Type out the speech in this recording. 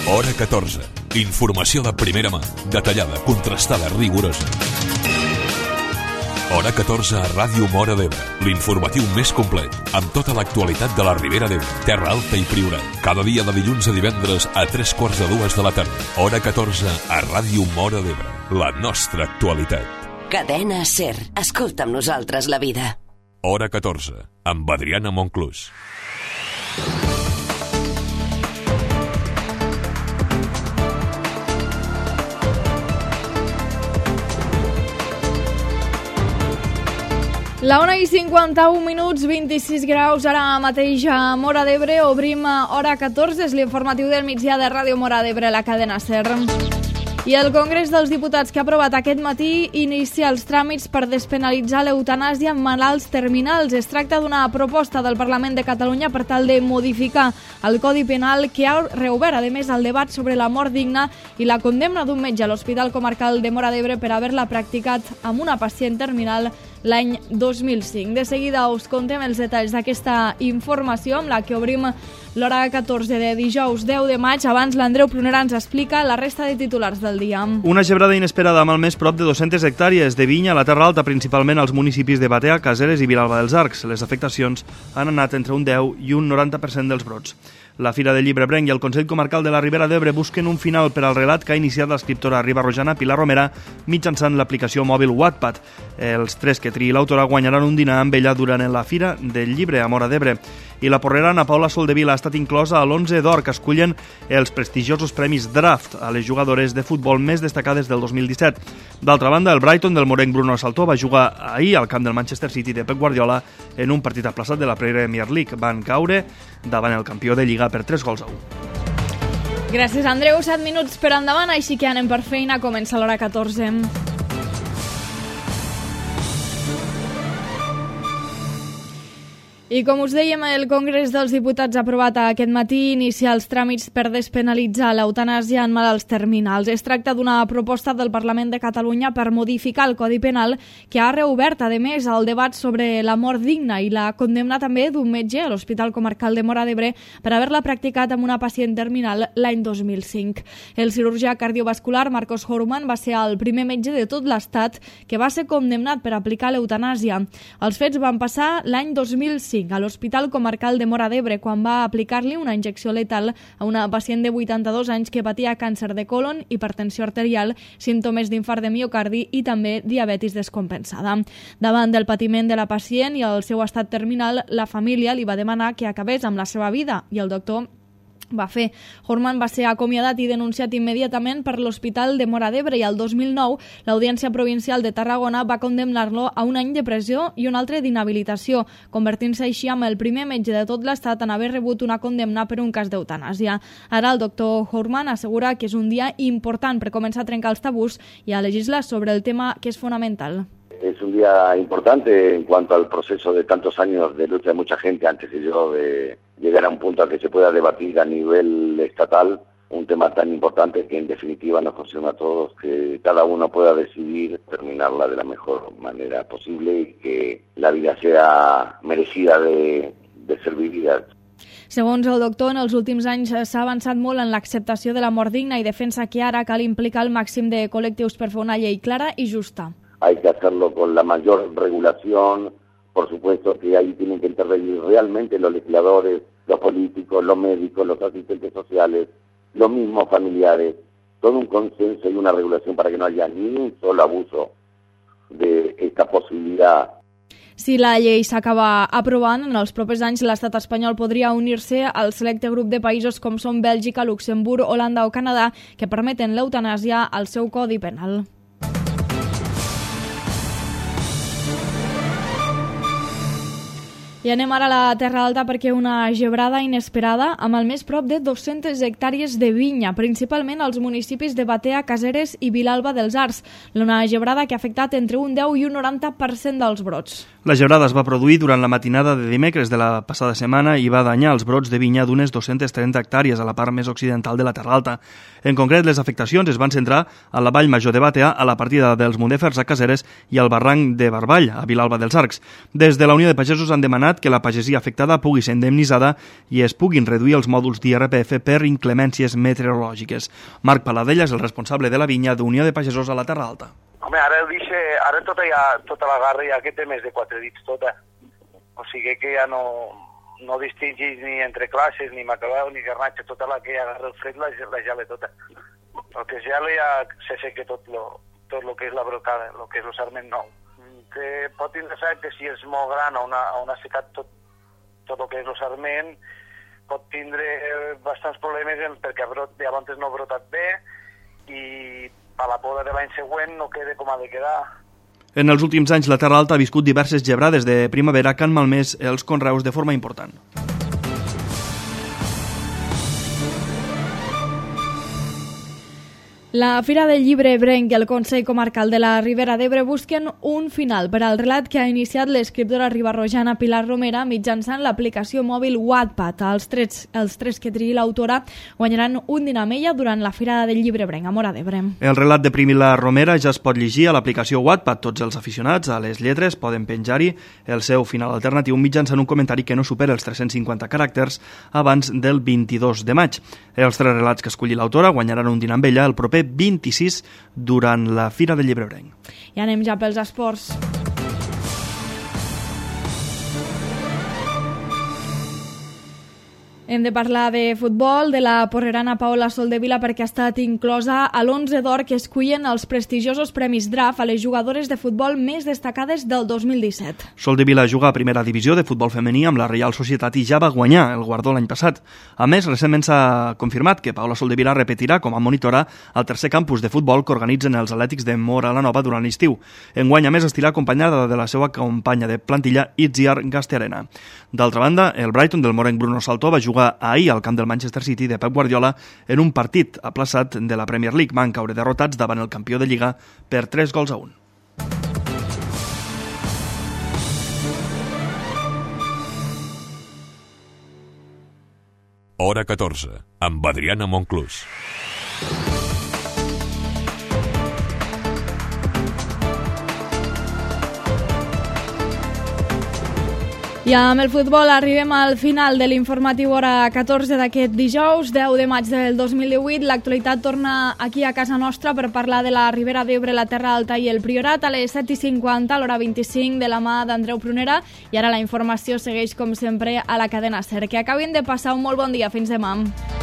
Hora 14. Informació de primera mà, detallada, contrastada, rigorosa. Hora 14 a Ràdio Móra d'Ebre, l'informatiu més complet, amb tota l'actualitat de la Ribera d'Ebre, Terra Alta i Priorat. Cada dia de dilluns a divendres a 3:45 de la tarda. Hora 14 a Ràdio Móra d'Ebre, la nostra actualitat. Cadena SER. Escolta amb nosaltres la vida. Hora 14, amb Adriana Monclús. La 1:51, 26 graus, ara mateix a Móra d'Ebre. Obrim Hora 14, és l'informatiu del migdia de Ràdio Móra d'Ebre, la cadena SER. I el Congrés dels Diputats, que ha aprovat aquest matí, inicia els tràmits per despenalitzar l'eutanàsia en malalts terminals. Es tracta d'una proposta del Parlament de Catalunya per tal de modificar el Codi Penal, que ha reobert, a més, el debat sobre la mort digna i la condemna d'un metge a l'Hospital Comarcal de Móra d'Ebre per haver-la practicat amb una pacient terminal l'any 2005. De seguida us contem els detalls d'aquesta informació amb la que obrim l'hora 14 de dijous 10 de maig. Abans l'Andreu Prunera ens explica la resta de titulars del dia. Una gebrada inesperada amb al més prop de 200 hectàrees de vinya a la Terra Alta, principalment als municipis de Batea, Caseres i Vilalba dels Arcs. Les afectacions han anat entre un 10 i un 90% dels brots. La Fira del Llibre Brenc i el Consell Comarcal de la Ribera d'Ebre busquen un final per al relat que ha iniciat l'escriptora ribarrojana Pilar Romera mitjançant l'aplicació mòbil Wattpad. Els 3 que triï l'autora guanyaran un dinar amb ella durant la Fira del Llibre a Móra d'Ebre. I la porrerana Paula Soldevila ha estat inclosa a l'11 d'or, que escullen els prestigiosos premis Draft a les jugadores de futbol més destacades del 2017. D'altra banda, el Brighton del morenc Bruno Saltó va jugar ahir al camp del Manchester City de Pep Guardiola en un partit aplaçat de la Premier League. Van caure davant el campió de Lliga per 3-1. Gràcies, Andreu. 7 minuts per endavant, així que anem per feina. Comença l'hora 14. I com us dèiem, el Congrés dels Diputats ha aprovat aquest matí iniciar els tràmits per despenalitzar l'eutanàsia en malalts terminals. Es tracta d'una proposta del Parlament de Catalunya per modificar el Codi Penal, que ha reobert, a més, el debat sobre la mort digna i la condemna també d'un metge a l'Hospital Comarcal de Móra d'Ebre per haver-la practicat amb una pacient terminal l'any 2005. El cirurgià cardiovascular Marcos Horman va ser el primer metge de tot l'Estat que va ser condemnat per aplicar l'eutanàsia. Els fets van passar l'any 2005 a l'Hospital Comarcal de Móra d'Ebre, quan va aplicar-li una injecció letal a una pacient de 82 anys que patia càncer de colon, hipertensió arterial, símptomes d'infart de miocardi i també diabetis descompensada. Davant del patiment de la pacient i el seu estat terminal, la família li va demanar que acabés amb la seva vida i el doctor va fer. Horman va ser acomiadat i denunciat immediatament per l'Hospital de Móra d'Ebre i el 2009 l'Audiència Provincial de Tarragona va condemnar-lo a un any de presó i un altre d'inhabilitació, convertint-se així amb el primer metge de tot l'Estat en haver rebut una condemna per un cas d'eutanàsia. Ara el doctor Horman assegura que és un dia important per començar a trencar els tabús i a legislar sobre el tema que és fonamental. Es un día importante en cuanto al proceso de tantos años de lucha de mucha gente antes que yo de llegar a un punto al que se pueda debatir a nivel estatal un tema tan importante que en definitiva nos concerne a todos, que cada uno pueda decidir terminarla de la mejor manera posible y que la vida sea merecida de ser vivida. Segons el doctor, en els últims anys s'ha avançat molt en l'acceptació de la mort digna i defensa que ara cal implicar el màxim de col·lectius per fer una llei clara i justa. Hay que hacerlo con la mayor regulación, por supuesto que ahí tienen que intervenir realmente los legisladores, los políticos, los médicos, los asistentes sociales, los mismos familiares, todo un consenso y una regulación para que no haya ni un solo abuso de esta posibilidad. Si la llei s'acaba aprovant, en els propers anys l'estat espanyol podria unir-se al selecte grup de països com són Bèlgica, Luxemburg, Holanda o Canadà, que permeten l'eutanàsia al seu codi penal. I anem ara a la Terra Alta perquè una gebrada inesperada amb al més prop de 200 hectàrees de vinya, principalment als municipis de Batea, Caseres i Vilalba dels Arcs. Una gebrada que ha afectat entre un 10 i un 90% dels brots. La gebrada es va produir durant la matinada de dimecres de la passada setmana i va danyar els brots de vinya d'unes 230 hectàrees a la part més occidental de la Terra Alta. En concret, les afectacions es van centrar a la vall major de Batea, a la partida dels Mundèfers a Caseres i al barranc de Barball, a Vilalba dels Arcs. Des de la Unió de Pagesos han demanat evitat que la pagesia afectada pugui ser indemnitzada i es puguin reduir els mòduls d'IRPF per inclemències meteorològiques. Marc Paladella és el responsable de la vinya d'Unió de Pagesos a la Terra Alta. Home, ara tota la garra ja que té més de 4 dits tota. O sigui que ja no distingis ni entre classes, ni macabeu, ni garnatge, tota la que agarra el fred la gela tota. El que gela ja se seca tot el que és la brocada, el que és el sarment nou. Que pot tindre que si és molt gran on ha secat tot el que és el sarment, pot tindre bastants problemes perquè llavors no ha brotat bé i a la poda de l'any següent no queda com ha de quedar. En els últims anys, la Terra Alta ha viscut diverses gebrades de primavera que han malmès els conreus de forma important. La Fira del Llibre Ebrenc i el Consell Comarcal de la Ribera d'Ebre busquen un final per al relat que ha iniciat l'escriptora ribarrojana Pilar Romera mitjançant l'aplicació mòbil Wattpad. Els tres que triï l'autora guanyaran un dinar amb ella durant la Fira del Llibre Ebrenc a Móra d'Ebre. El relat de Pilar Romera ja es pot llegir a l'aplicació Wattpad. Tots els aficionats a les lletres poden penjar-hi el seu final alternatiu mitjançant un comentari que no supera els 350 caràcters abans del 22 de maig. Els 3 relats que escolli l'autora guanyaran un dinar amb ella el proper 26 durant la Fira del Llibre Ebrenc. I anem ja pels esports. Hem de parlar de futbol, de la porrerana Paola Soldevila, perquè ha estat inclosa a l'11 d'or que escullen els prestigiosos Premis DRAF a les jugadores de futbol més destacades del 2017. Soldevila juga a primera divisió de futbol femení amb la Reial Societat i ja va guanyar el guardó l'any passat. A més, recentment s'ha confirmat que Paola Soldevila repetirà com a monitora al tercer campus de futbol que organitzen els Atlètics de Móra la Nova durant l'estiu. Enguany, a més, estirà acompanyada de la seva companya de plantilla, Itziar Gastearena. D'altra banda, el Brighton del morenc Bruno Saltó va jugar ahir al camp del Manchester City de Pep Guardiola en un partit aplaçat de la Premier League. Van caure derrotats davant el campió de Lliga per 3-1. Hora 14, amb Adriana Monclús. I amb el futbol arribem al final de l'informatiu hora 14 d'aquest dijous, 10 de maig del 2018. L'actualitat torna aquí a casa nostra per parlar de la Ribera d'Ebre, la Terra Alta i el Priorat a les 7:50, a l'hora 25, de la mà d'Andreu Prunera. I ara la informació segueix, com sempre, a la cadena SER. Que acabin de passar un molt bon dia. Fins demà.